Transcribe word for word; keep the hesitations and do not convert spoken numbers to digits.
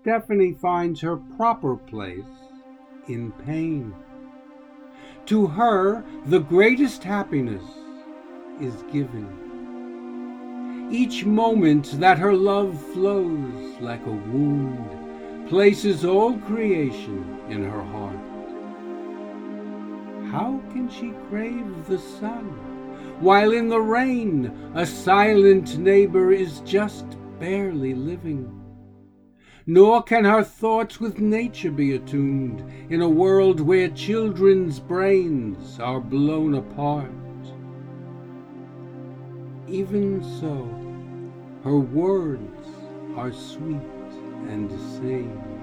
Stephanie finds her proper place in pain. To her, the greatest happiness is giving. Each moment that her love flows like a wound places all creation in her heart. How can she crave the sun, while in the rain a silent neighbor is just barely living? Nor can her thoughts with nature be attuned in a world where children's brains are blown apart. Even so, her words are sweet and sane.